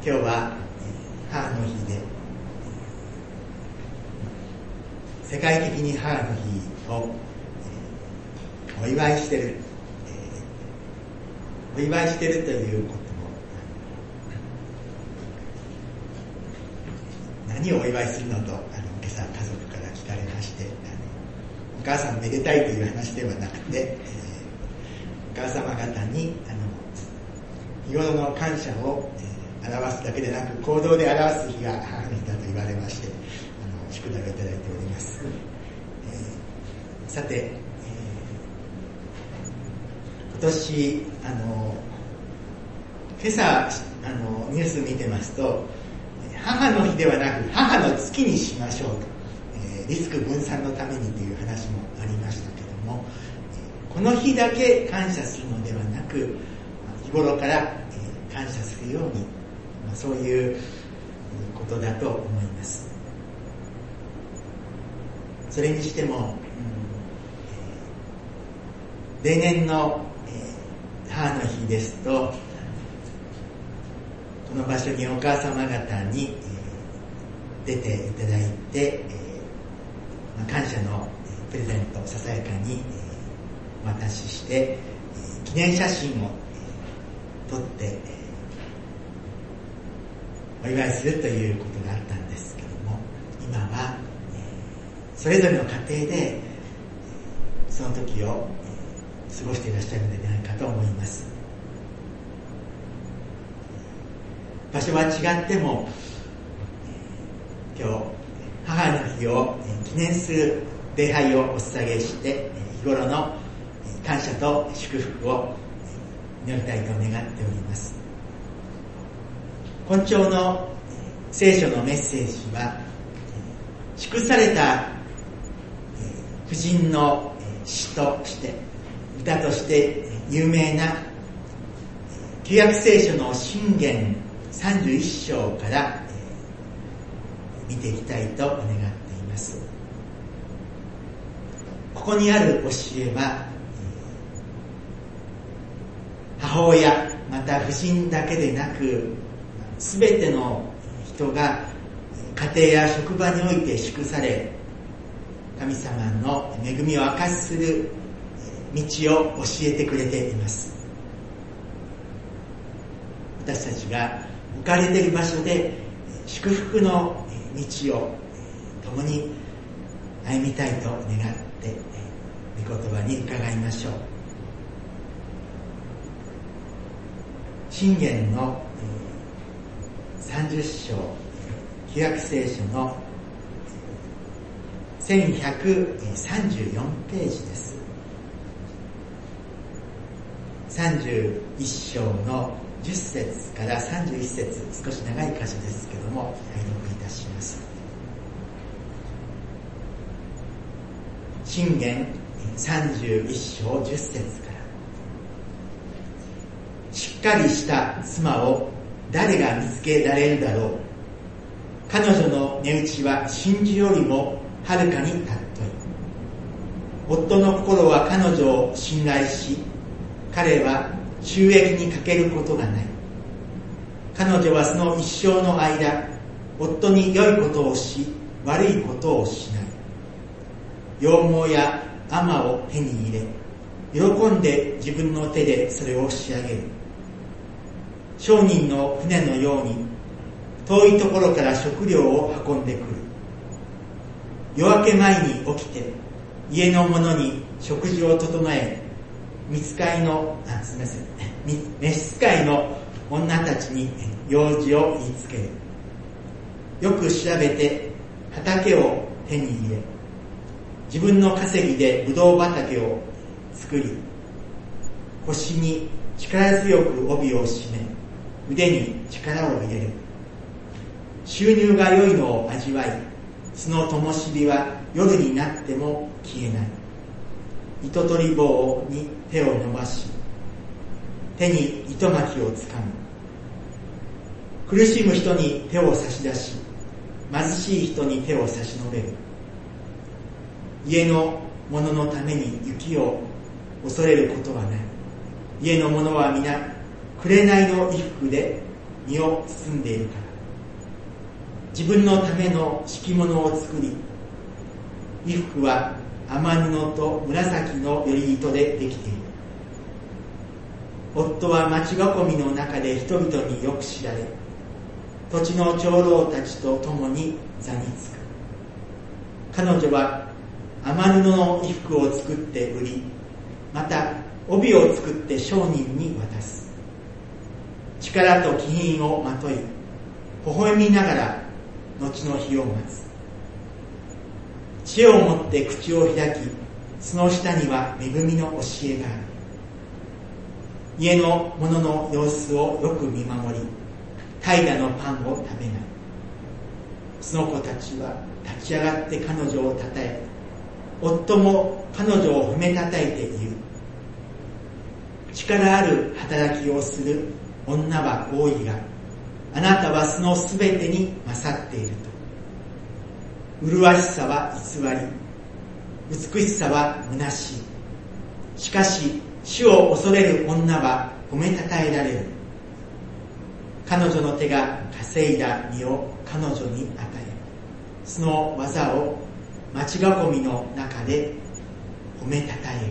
今日は母の日で、世界的に母の日をお祝いしてる、お祝いしてるということも、何をお祝いするのと今朝家族から聞かれまして、お母さんめでたいという話ではなくて、お母様方に日頃の感謝を表すだけでなく行動で表す日が母の日だと言われまして、祝電をいただいております。さて、今年今朝ニュース見てますと、母の日ではなく母の月にしましょうと、リスク分散のためにという話もありましたけども、この日だけ感謝するのではなく、日頃から感謝するように、そういうことだと思います。それにしても、例年の母の日ですと、この場所にお母様方に出ていただいて、感謝のプレゼントをささやかにお渡しして、記念写真を撮ってお祝いするということがあったんですけども、今はそれぞれの家庭でその時を過ごしていらっしゃるのではないかと思います。場所は違っても、今日母の日を記念する礼拝をお捧げして、日頃の感謝と祝福を祈りたいと願っております。今朝の聖書のメッセージは、祝された婦人の詩として歌として有名な旧約聖書の箴言31章から見ていきたいと願っています。ここにある教えは、母親また婦人だけでなく、すべての人が家庭や職場において祝され、神様の恵みを証しする道を教えてくれています。私たちが置かれている場所で祝福の道を共に歩みたいと願って御言葉に伺いましょう。箴言の30章、旧約聖書の1134ページです。31章の10節から31節、少し長い箇所ですけども、拝読いたします。箴言31章10節から、しっかりした妻を誰が見つけられるだろう。彼女の値打ちは真珠よりもはるかに尊い。夫の心は彼女を信頼し、彼は収益にかけることがない。彼女はその一生の間、夫に良いことをし、悪いことをしない。羊毛や亜麻を手に入れ、喜んで自分の手でそれを仕上げる。商人の船のように、遠いところから食料を運んでくる。夜明け前に起きて、家の者に食事を整え、召使いの女たちに用事を言いつける。よく調べて畑を手に入れ、自分の稼ぎでブドウ畑を作り、腰に力強く帯を締め、腕に力を入れる。収入が良いのを味わい、その灯火は夜になっても消えない。糸取り棒に手を伸ばし、手に糸巻きをつかむ。苦しむ人に手を差し出し、貧しい人に手を差し伸べる。家の者のために雪を恐れることはない。家の者は皆紅の衣服で身を包んでいるから。自分のための敷物を作り、衣服は雨布と紫のより糸でできている。夫は町囲みの中で人々によく知られ、土地の長老たちと共に座につく。彼女は雨布の衣服を作って売り、また帯を作って商人に渡す。力と気品をまとい、微笑みながら後の日を待つ。知恵を持って口を開き、その下には恵みの教えがある。家の者の様子をよく見守り、怠惰のパンを食べない。その子たちは立ち上がって彼女をたたえ、夫も彼女を褒めたたえて言う。力ある働きをする女は多いが、あなたはそのすべてに勝っていると。麗しさは偽り、美しさは虚しい。しかし主を恐れる女は褒めたたえられる。彼女の手が稼いだ身を彼女に与え、その技を町囲みの中で褒めたたえよ。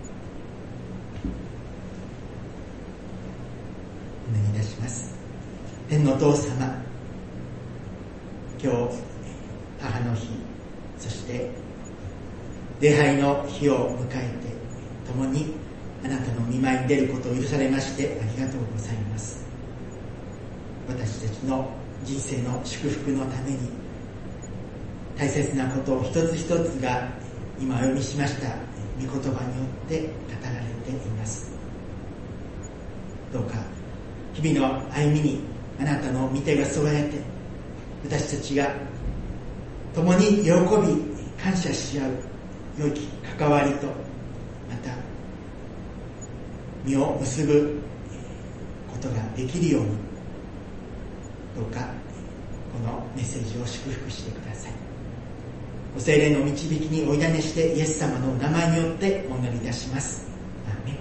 お願いいたします。天のお父様、今日母の日、そして礼拝の日を迎えて共にあなたの御前に出ることを許されましてありがとうございます。私たちの人生の祝福のために大切なことを一つ一つが今お読みしました御言葉によって語られています。どうか日々の歩みにあなたの御手が添えて、私たちが共に喜び感謝し合う良き関わりと、また実を結ぶことができるように、どうかこのメッセージを祝福してください。ご聖霊の導きにお委ねしてイエス様のお名前によってお祈りいたします。アーメン。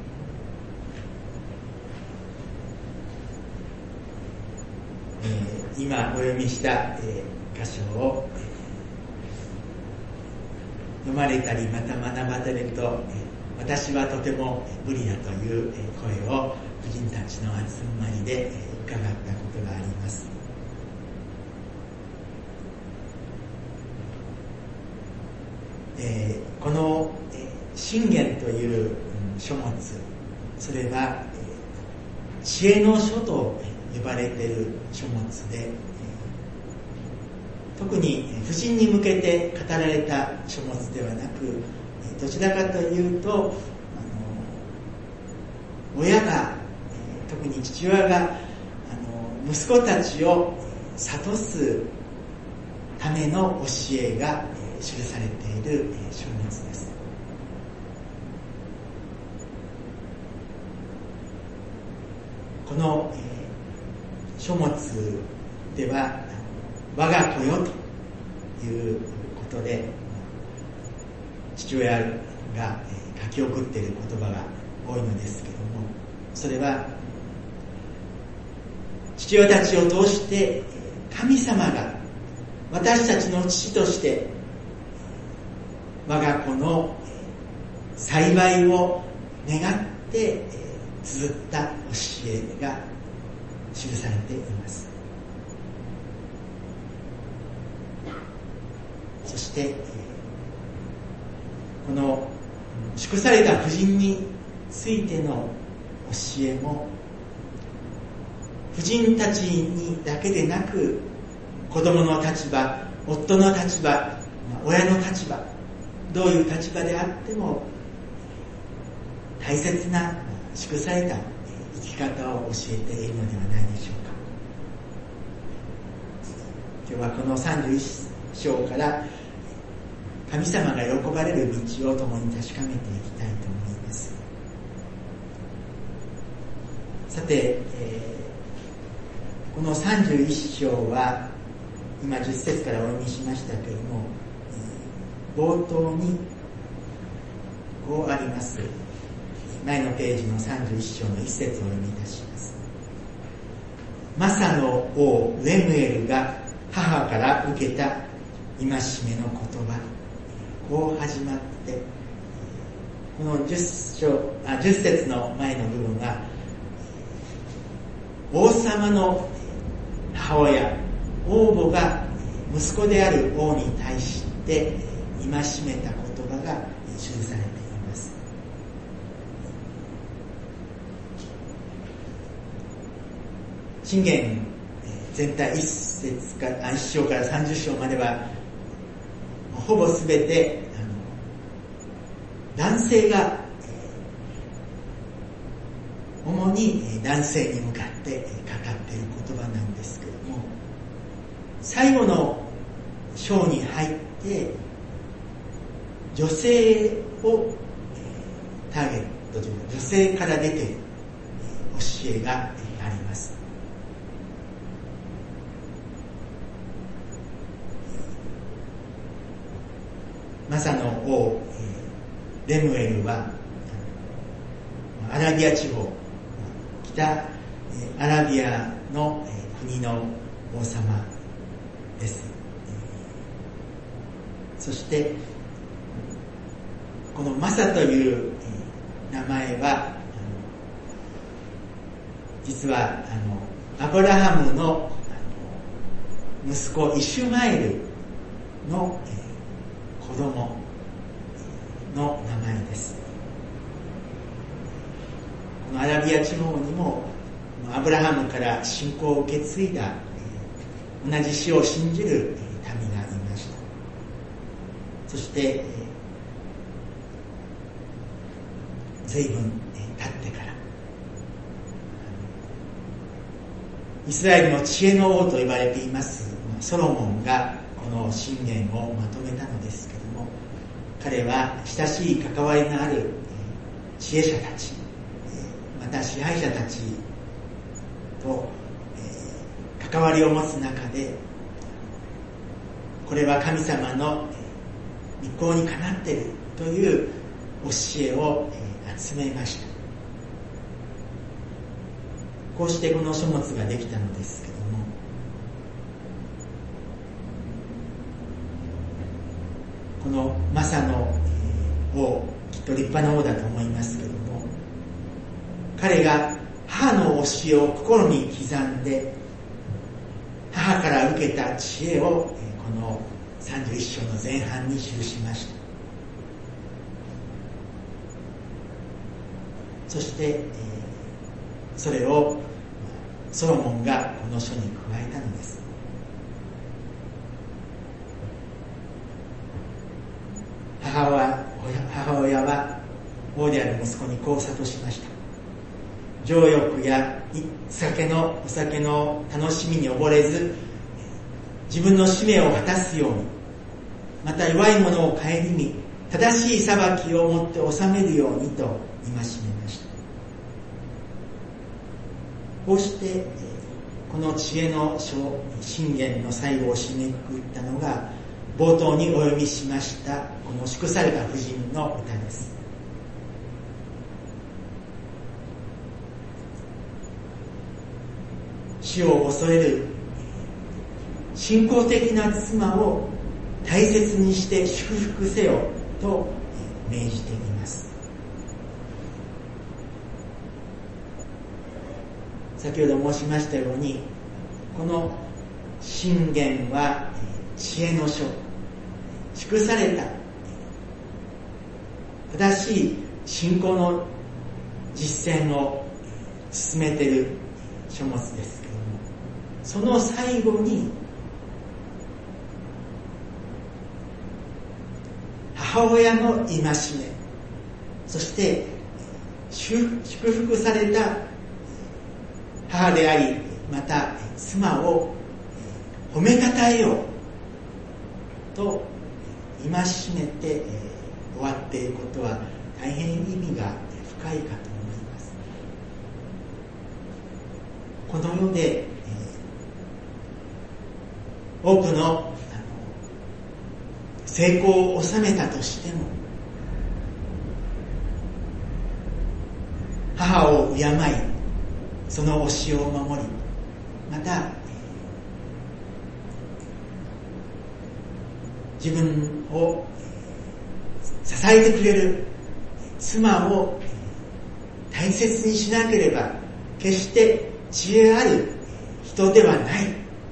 今お読みした箇所を読まれたりまた学ばれると、私はとても無理だという声を婦人たちの集まりで伺ったことがあります。この箴言という書物、それは知恵の書と呼ばれている書物で、特に婦人に向けて語られた書物ではなく、どちらかというと親が、特に父親が息子たちを諭すための教えが記されている書物です。この書物では我が子よということで父親が書き送っている言葉が多いのですけども、それは父親たちを通して神様が私たちの父として我が子の幸いを願って綴った教えが記されています。そしてこの祝された婦人についての教えも婦人たちにだけでなく、子供の立場、夫の立場、親の立場、どういう立場であっても大切な祝された生き方を教えているのではないでしょうか。今日はこの31章から神様が喜ばれる道を共に確かめていきたいと思います。さて、この31章は今10節からお読みしましたけれども、冒頭にこうあります。前のページの31章の1節をお読みいたします。 マサの王レムエルが母から受けた戒めの言葉、こう始まって、この10節の前の部分は、王様の母親王母が息子である王に対して戒めた言葉が記されています。箴言全体1章から30章まではほぼすべて男性が主に男性に向かって語っている言葉なんですけれども、最後の章に入って女性をターゲットというか女性から出ている教えがあります。マサの王レムエルはアラビア地方、北アラビアの国の王様です。そしてこのマサという名前は実はアブラハムの息子イシュマエルの子供の名前です。このアラビア地方にもアブラハムから信仰を受け継いだ同じ死を信じる民がいました。そして随分経ってからイスラエルの知恵の王と呼ばれていますソロモンがこの箴言をまとめたのですけども、彼は親しい関わりのある知恵者たち、また支配者たちと関わりを持つ中で、これは神様の御心にかなっているという教えを集めました。こうしてこの書物ができたのですけども、このマサの王、きっと立派な王だと思いますけども、彼が母の教えを心に刻んで、母から受けた知恵をこの31章の前半に記しました。そしてそれをソロモンがこの書に加えたのです。母親は王である息子にこう諭しました。情欲やお酒の楽しみに溺れず、自分の使命を果たすように、また弱い者を顧み正しい裁きをもって治めるようにと戒めました。こうしてこの知恵の書箴言の最後を締めくくったのが冒頭にお読みしましたこの祝された婦人の歌です。死を恐れる信仰的な妻を大切にして祝福せよと命じています。先ほど申しましたように、この箴言は知恵の書、祝された正しい信仰の実践を進めている書物ですけれども、その最後に母親の戒め、そして祝福された母でありまた妻を褒めたたえようと戒めて終わっていることは大変意味が深いかと思います。この世で多くの成功を収めたとしても、母を敬いその教えを守り、 また自分を支えてくれる妻を大切にしなければ決して知恵ある人ではない。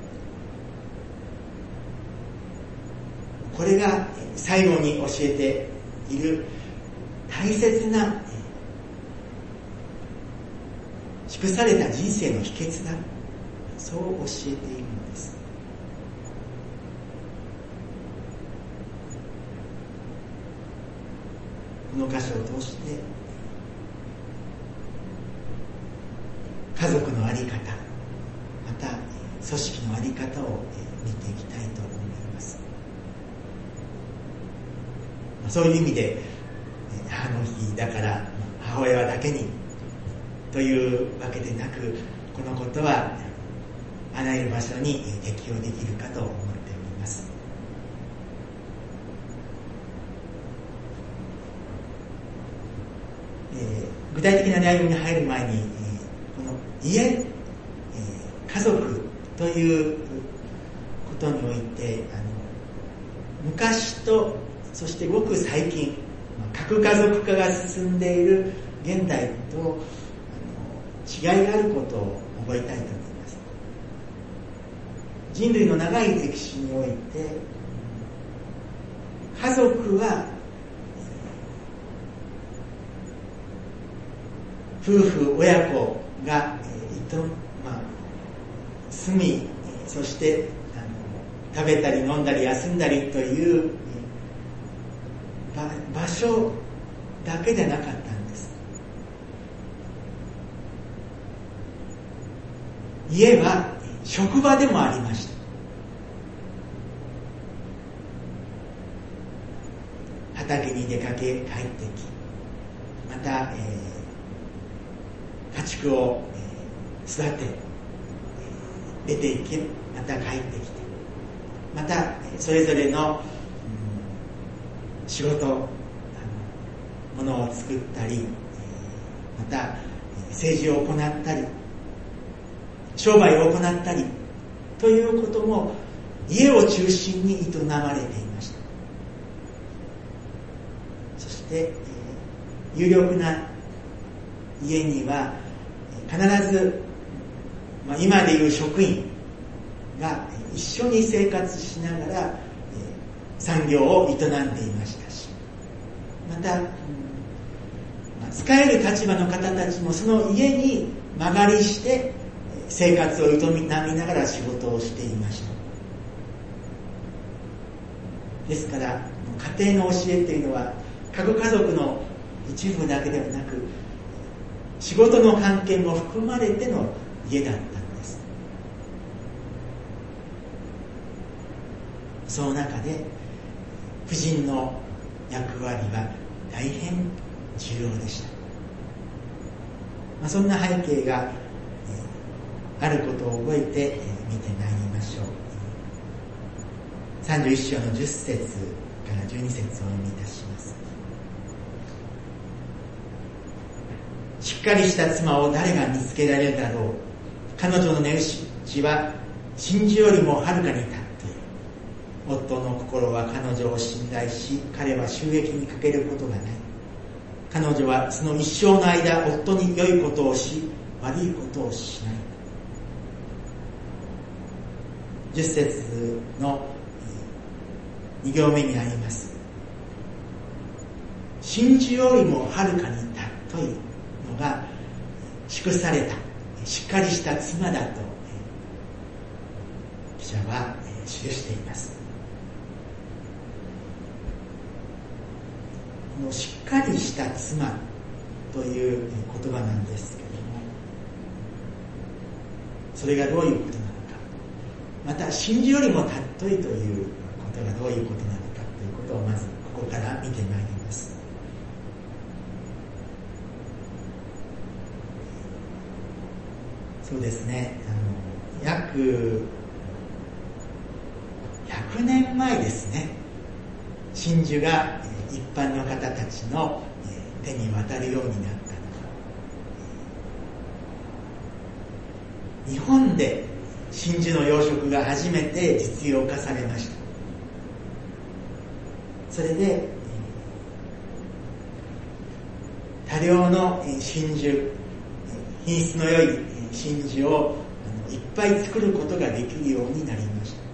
これが最後に教えている大切な祝された人生の秘訣だ、そう教えているのです。この箇所を通して家族の在り方、また組織の在り方を見ていきたいと思います。そういう意味で母の日だから母親だけにというわけでなく、このことはあらゆる場所に適用できるかと思っております。具体的な内容に入る前に、この家、家族ということにおいて、昔とそしてごく最近、核家族化が進んでいる現代と違いがあることを覚えたいと思います。人類の長い歴史において、家族は夫婦親子が住み、そして食べたり飲んだり休んだりという場所だけでなかったんです。家は職場でもありました。畑に出かけ帰ってき、また、家畜を育て出て行き、また帰ってきて、またそれぞれの仕事、ものを作ったり、また政治を行ったり、商売を行ったりということも家を中心に営まれていました。そして有力な家には必ず、今でいう職員が一緒に生活しながら産業を営んでいましたし、また使える立場の方たちもその家に間借りして生活を営みながら仕事をしていました。ですから家庭の教えというのは核家族の一部だけではなく、仕事の関係も含まれての家だったんです。その中で夫人の役割は大変重要でした。そんな背景があることを覚えて見てまいりましょう。31章の10節から12節をお読みいたします。しっかりした妻を誰が見つけられるだろう。彼女の値打ちは真珠よりもはるかに立っている。夫の心は彼女を信頼し、彼は収益にかけることがない。彼女はその一生の間、夫に良いことをし、悪いことをしない。10節の2行目にあります。真珠よりもはるかに尊いのが祝された、しっかりした妻だと記者は記しています。このしっかりした妻という言葉なんですけれども、それがどういうことなのか、また真珠よりも尊いということがどういうことなのかということをまずここから見てまいります。そうですね、約100年前ですね、真珠が一般の方たちの手に渡るようになったのは、日本で真珠の養殖が初めて実用化されました。それで多量の真珠、品質の良い真珠をいっぱい作ることができるようになりました。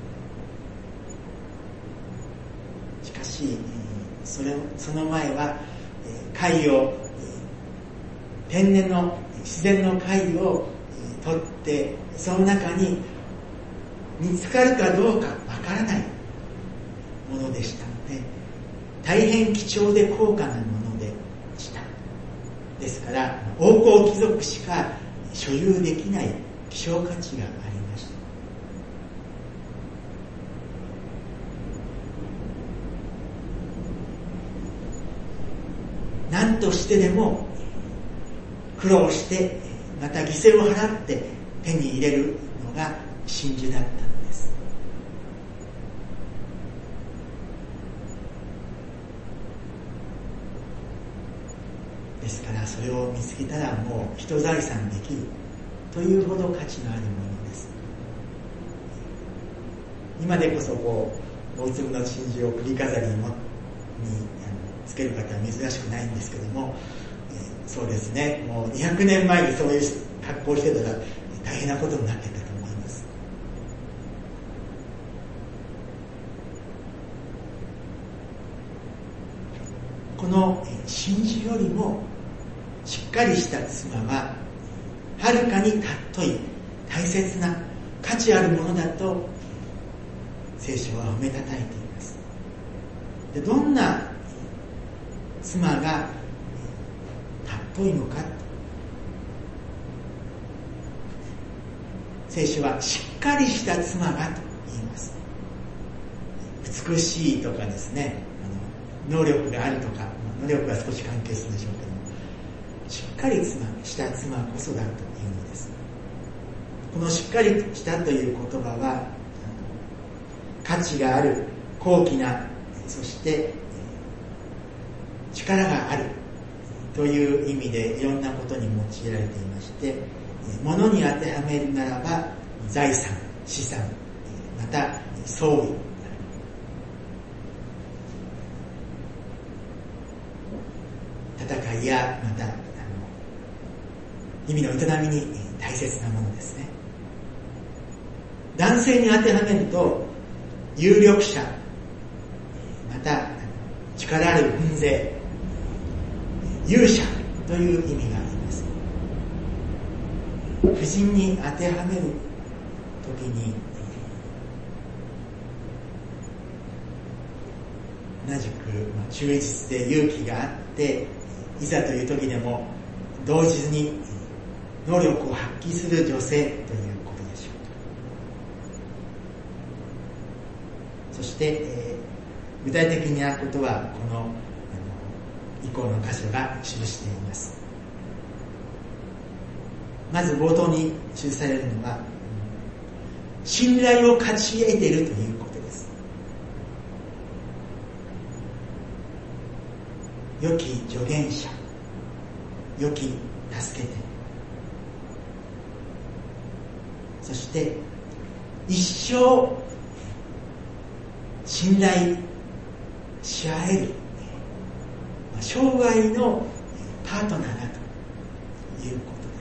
しかしその前は貝を天然の自然の貝を取ってその中に見つかるかどうかわからないものでしたので、大変貴重で高価なものでした。ですから王侯貴族しか所有できない希少価値がありました。何としてでも苦労してまた犠牲を払って手に入れるのが真珠だったのです。ですからそれを見つけたらもう人財産できるというほど価値のあるものです。今でこそ大粒の真珠を首飾りにつける方は珍しくないんですけども、そうですね、もう200年前にそういう格好をしてたら大変なことになっていたと思います。この真珠よりもしっかりした妻ははるかに尊い大切な価値あるものだと聖書は褒めたたえています。で、どんな妻が尊いのか、聖書はしっかりした妻がと言います。美しいとかですね、能力があるとか、能力が少し関係するでしょうけども、しっかりした妻こそだというのです。このしっかりしたという言葉は価値がある、高貴な、そして力があるという意味でいろんなことに用いられていまして、物に当てはめるならば財産、資産、また装備、戦いやまた日々の営みに大切なものですね。男性に当てはめると有力者、また力ある軍勢、勇者という意味があります。婦人に当てはめるときに同じく忠実で勇気があって、いざという時でも同時に能力を発揮する女性ということでしょう。そして、具体的なことはこの以降の箇所が記しています。まず冒頭に記されるのは、信頼を勝ち得ているということです。良き助言者、良き助けて、そして一生信頼し合える生涯のパートナーだということです。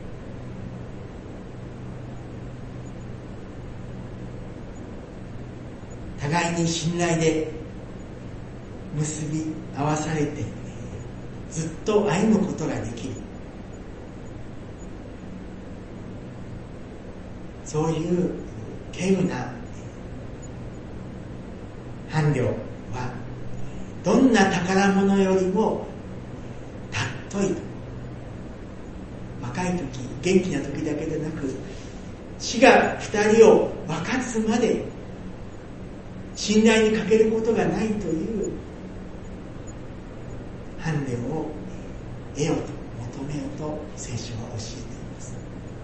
互いに信頼で結び合わされてずっと歩むことができる、そういう稀有な伴侶はどんな宝物よりも尊いと。若い時、元気な時だけでなく、死が二人を分かつまで信頼にかけることがないという伴侶を得ようと求めようと聖書は教えています。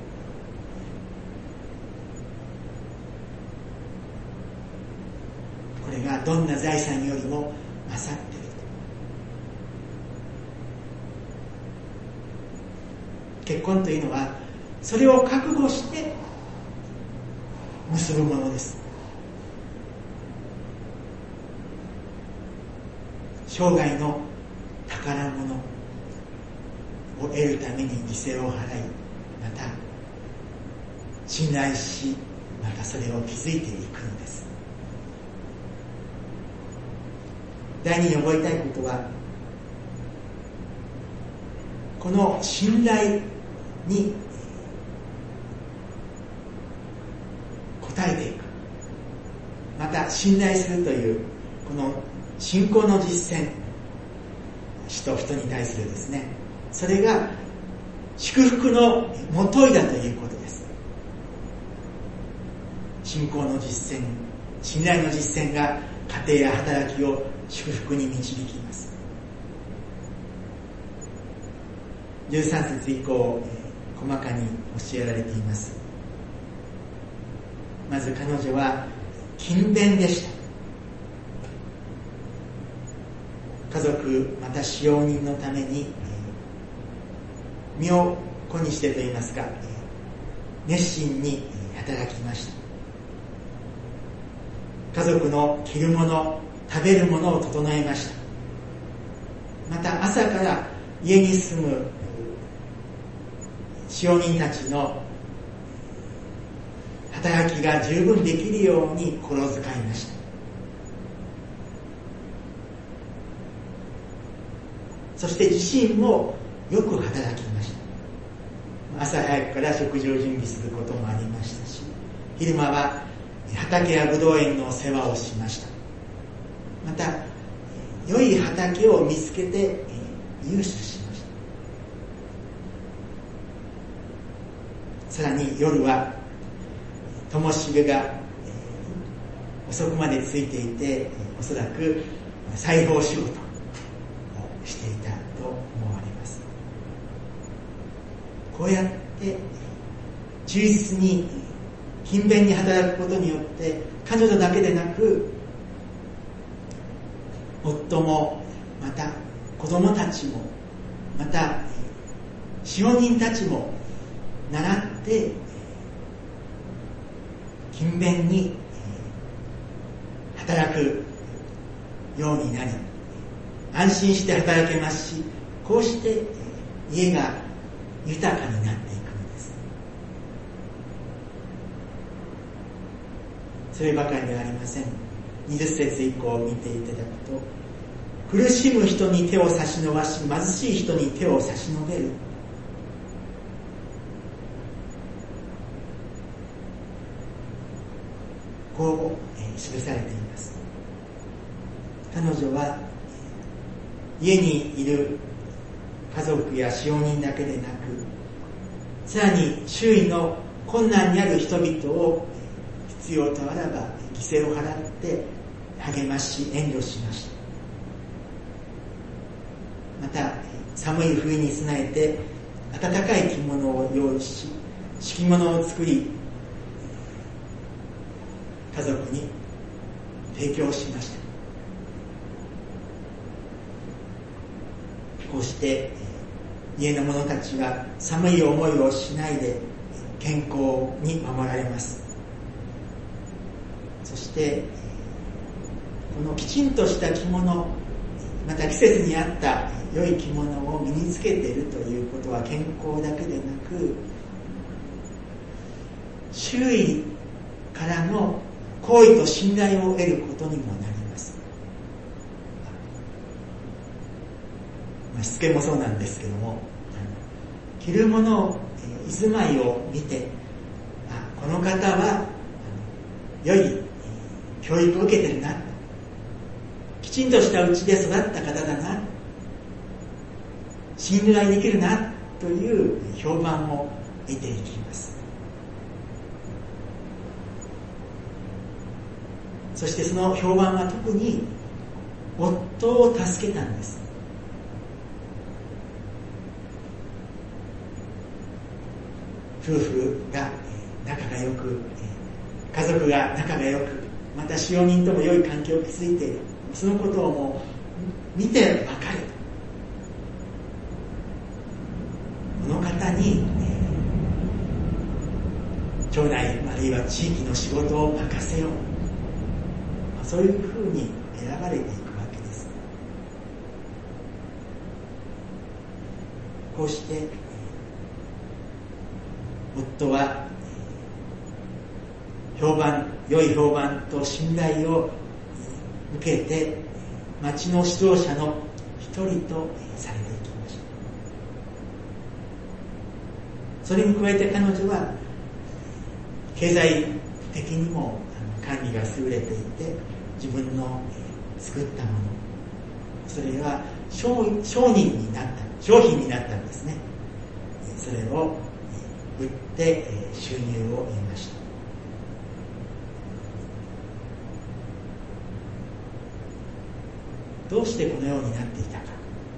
これがどんな財産よりも勝っていると。結婚というのはそれを覚悟して結ぶものです。生涯の宝物を得るために犠牲を払い、また信頼し、またそれを築いていくのです。第二に覚えたいことは、この信頼に応えていく、また信頼するというこの信仰の実践、人と人に対するですね、それが祝福のもといだということです。信仰の実践、信頼の実践が家庭や働きを祝福に導きます。13節以降、細かに教えられています。まず彼女は勤勉でした。家族また使用人のために身を粉にしてといいますか、熱心に働きました。家族の着るもの、食べるものを整えました。また朝から家に住む使用人たちの働きが十分できるように心遣いました。そして自身もよく働きました。朝早くから食事を準備することもありましたし、昼間は畑やぶどう園の世話をしました。また良い畑を見つけて入手しました。さらに夜は灯火が遅くまでついていて、おそらく裁縫仕事をしていたと思われます。こうやって忠実に勤勉に働くことによって、彼女だけでなく夫も、また子供たちも、また使用人たちも習って勤勉に働くようになり、安心して働けますし、こうして家が豊かになっていくのです。そればかりではありません。20節以降を見ていただくと、苦しむ人に手を差し伸ばし、貧しい人に手を差し伸べる。こう記されています。彼女は家にいる家族や使用人だけでなく、さらに周囲の困難にある人々を必要とあらば犠牲を払って励まし援助しました。また寒い冬に備えて暖かい着物を用意し、敷物を作り家族に提供しました。こうして家の者たちは寒い思いをしないで健康に守られます。そしてこのきちんとした着物、また季節に合った良い着物を身につけているということは健康だけでなく、周囲からの好意と信頼を得ることにもなります。しつけもそうなんですけども、着るものを居住まいを見て、この方は良い教育を受けてるな、きちんとしたうちで育った方だな、信頼できるなという評判を得ていきます。そしてその評判は特に夫を助けたんです。夫婦が仲が良く、家族が仲が良く、また使用人とも良い関係を築いている、そのことをもう見て分かる。この方に、町内あるいは地域の仕事を任せよう、そういうふうに選ばれていくわけです。こうして夫は良い評判と信頼を受けて町の指導者の一人とされていきました。それに加えて彼女は経済的にも管理が優れていて、自分の作ったもの、それは商品になったんですね。それを売って収入を得ました。どうしてこのようになっていたか。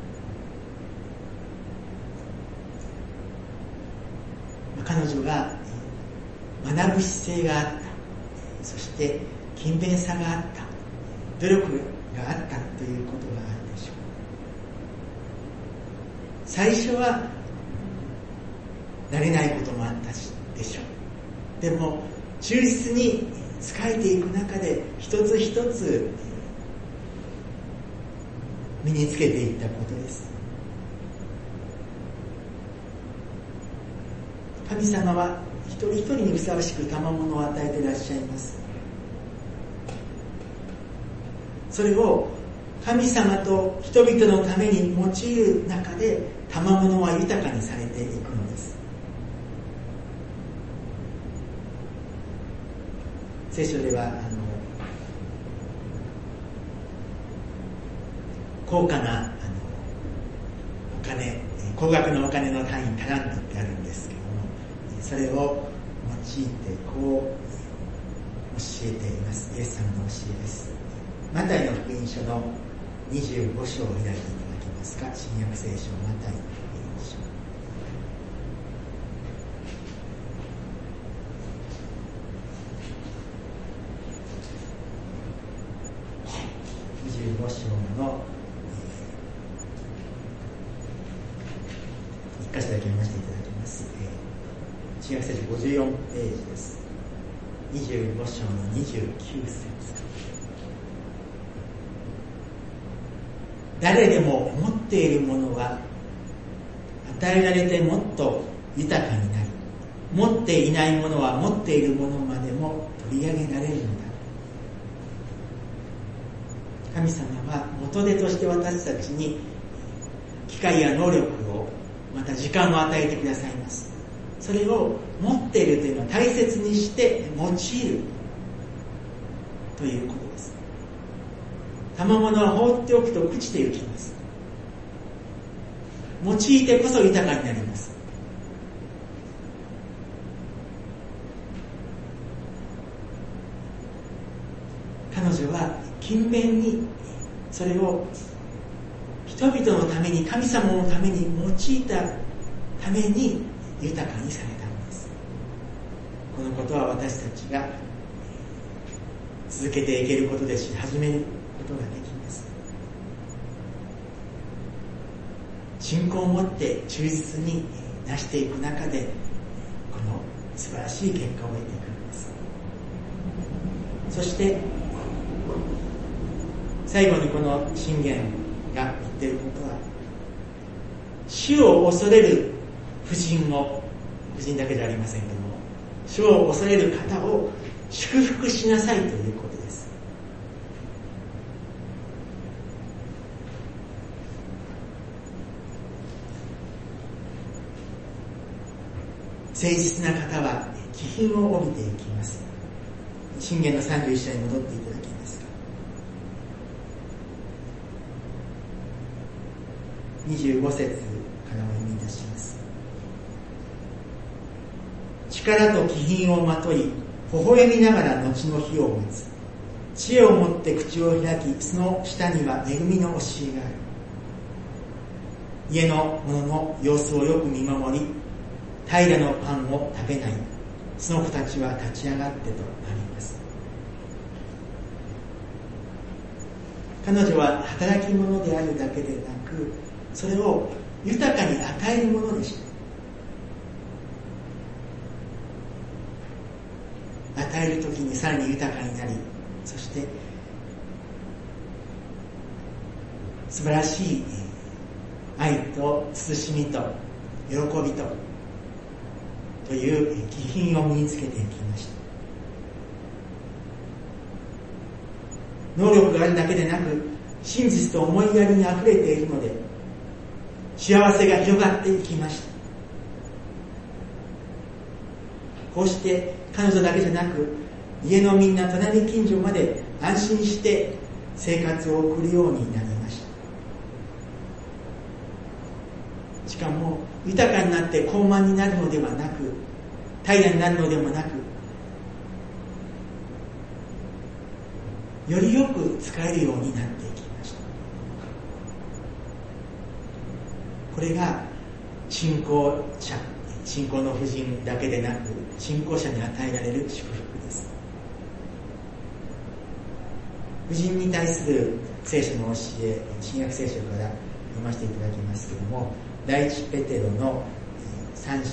彼女が学ぶ姿勢があった、そして勤勉さがあった、努力があったということがあるでしょう。最初は慣れないこともあったでしょう。でも忠実に仕えていく中で一つ一つ身につけていったことです。神様は一人一人にふさわしく賜物を与えていらっしゃいます。それを神様と人々のために用いる中で賜物は豊かにされていくのです。聖書では高価なお金、高額のお金の単位タラントってあるんですけども、それを用いてこう教えています。イエス様の教えです。マタイの福音書の25章を開いていただけますか。新約聖書マタイの福音書25章の1箇所だけ読ませていただきます。新約聖書54ページです。25章の29節。誰でも持っているものは与えられてもっと豊かになり、持っていないものは持っているものまでも取り上げられるのだ。神様は元手として私たちに機会や能力を、また時間を与えてくださいます。それを持っているというのは大切にして用いるということです。賜物は放っておくと朽ちてゆきます。用いてこそ豊かになります。彼女は勤勉にそれを人々のために、神様のために用いたために豊かにされたのです。このことは私たちが続けていけることですし、始めることができます。信仰を持って忠実になしていく中で、この素晴らしい結果を得ていくのです。そして最後にこの箴言が言っていることは、主を恐れる婦人だけではありませんけども、主を恐れる方を祝福しなさいということです。誠実な方は気品を帯びていきます。箴言の31章に戻っていただきますか。25節からお読みいたします。力と気品をまとい、微笑みながら後の日を待つ。知恵を持って口を開き、その下には恵みの教えがある。家の者の様子をよく見守り、平らのパンを食べない。その子たちは立ち上がってとなります。彼女は働き者であるだけでなく、それを豊かに与えるものでした。与与えるときにさらに豊かになり、そして素晴らしい愛と慎みと喜びという気品を身につけていきました。能力があるだけでなく、真実と思いやりにあふれているので、幸せが広がっていきました。こうして彼女だけじゃなく、家のみんな、隣近所まで安心して生活を送るようになりました。しかも豊かになって高慢になるのではなく、平らになるのでもなく、よりよく使えるようになっていきました。これが信仰者、信仰の婦人だけでなく、信仰者に与えられる祝福です。婦人に対する聖書の教え、新約聖書から読ませていただきますけれども、第一ペテロの3章です。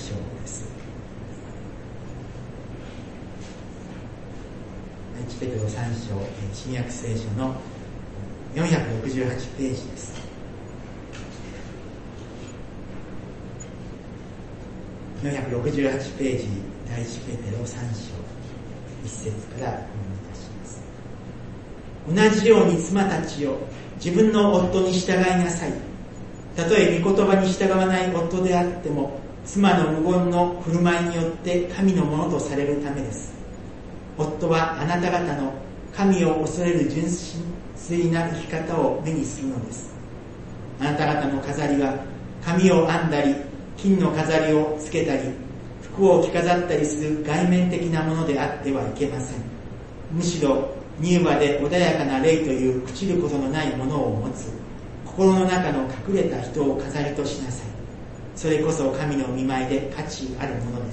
第一ペテロ3章、新約聖書の468ページです。468ページ、第一ペテロ3章1節からお読みいたします。同じように妻たちよ、自分の夫に従いなさい。たとえ御言葉に従わない夫であっても、妻の無言の振る舞いによって神のものとされるためです。夫はあなた方の神を恐れる純粋な生き方を目にするのです。あなた方の飾りは髪を編んだり、金の飾りをつけたり、服を着飾ったりする外面的なものであってはいけません。むしろ柔和で穏やかな霊という朽ちることのないものを持つ、心の中の隠れた人を飾りとしなさい。それこそ神の御前で価値あるものです。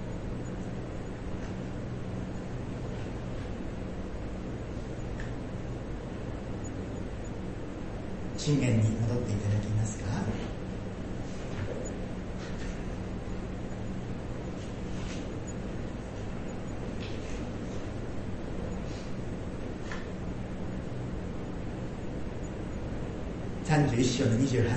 箴言に戻っていただけますか。31章の28節から。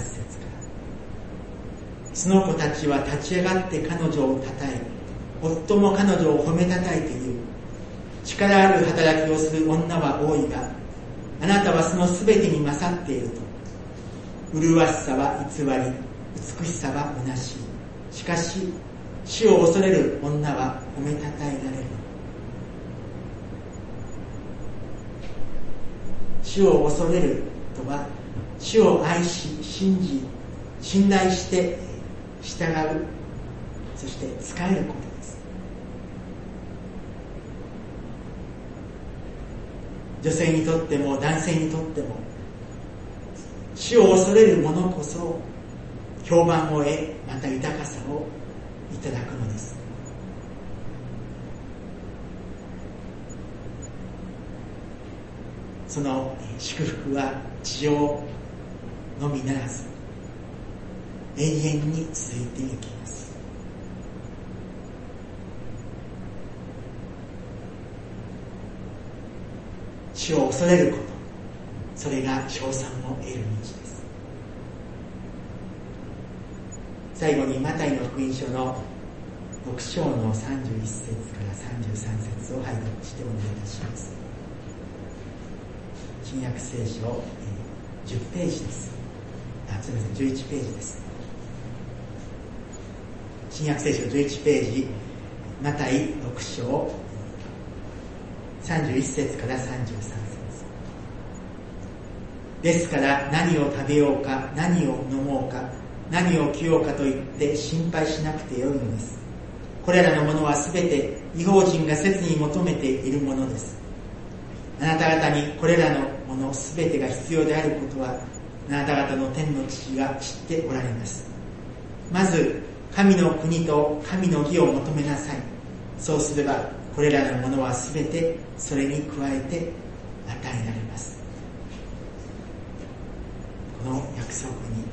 その子たちは立ち上がって彼女を称え、夫も彼女を褒めたたえている。力ある働きをする女は多いが、あなたはそのすべてに勝っていると。麗しさは偽り、美しさは虚しい。しかし主を恐れる女は褒めたたえられる。主を恐れるとは、主を愛し、信じ、信頼して従う、そして仕えることです。女性にとっても男性にとっても、主を恐れる者こそ評判を得、また豊かさをいただくのです。その祝福は地上のみならず永遠に続いていきます。主を恐れること、それが称賛を得る道です。最後にマタイの福音書の6章の31節から33節を拝読してお願いいたします。新約聖書10ページです。すみません、11ページです。新約聖書11ページ、マタイ6章31節から33節。ですから何を食べようか、何を飲もうか、何を着ようかと言って心配しなくてよいのです。これらのものはすべて異邦人が切に求めているものです。あなた方にこれらのものすべてが必要であることは、あなた方の天の父が知っておられます。まず神の国と神の義を求めなさい。そうすればこれらのものはすべてそれに加えて与えられます。この約束に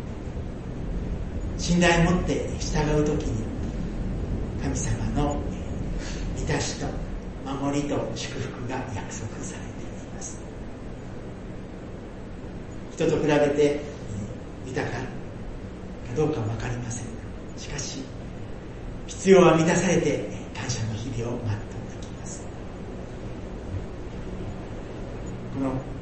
信頼を持って従うときに、神様の満たしと守りと祝福が約束されています。人と比べて豊かかどうか分かりません。しかし必要は満たされて感謝の日々を全うできます。こ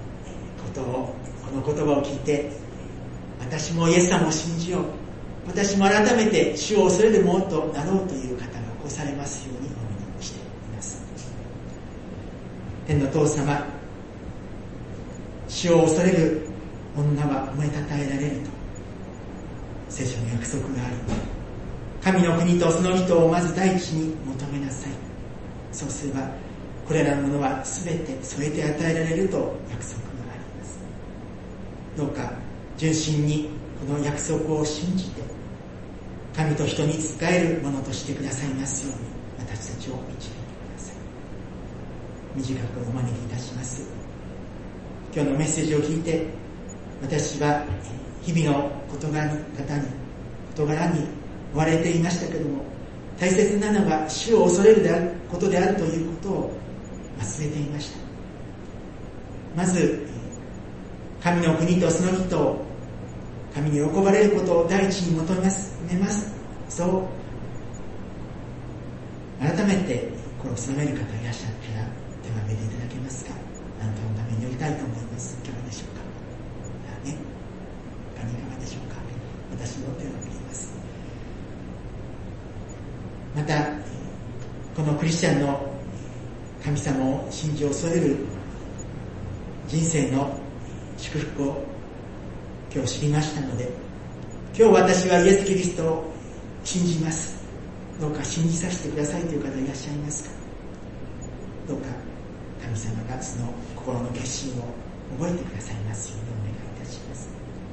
の言葉を聞いて、私もイエス様を信じよう、私も改めて主を恐れるものとなろうという方が起こされますようにお祈りしています。天の父様、主を恐れる女は褒めたたえられると聖書の約束があり、神の国とその義とをまず第一に求めなさい。そうすればこれらのものは全て添えて与えられると約束があります。どうか純真にこの約束を信じて神と人に仕えるものとしてくださいますように私たちを導いてください。短くお招きいたします。今日のメッセージを聞いて、私は日々の事柄に追われていましたけれども、大切なのは主を恐れることであるということを忘れていました。まず神の国とその義と神に喜ばれることを第一に求めます。そう改めて心を定める方がいらっしゃったら手を挙げていただけますか。あなたのために寄りたいと思います。いかがでしょうか。他にいかがでしょうか。私の手を挙げます。またこのクリスチャンの神様を信じ恐れる人生の祝福を今日知りましたので、今日私はイエス・キリストを信じます、どうか信じさせてくださいという方いらっしゃいますか。どうか神様がその心の決心を覚えてくださいますようにお願いいたします。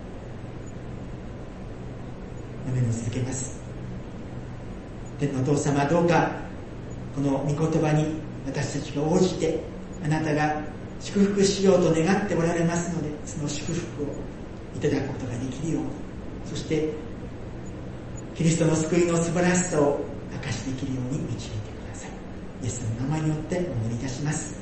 お祈りを続けます。天のお父様、どうかこの御言葉に私たちが応じてあなたが祝福しようと願っておられますので、その祝福をいただくことができるように、そしてキリストの救いの素晴らしさを明かしできるように導いてください。イエスの名前によってお祈りいたします。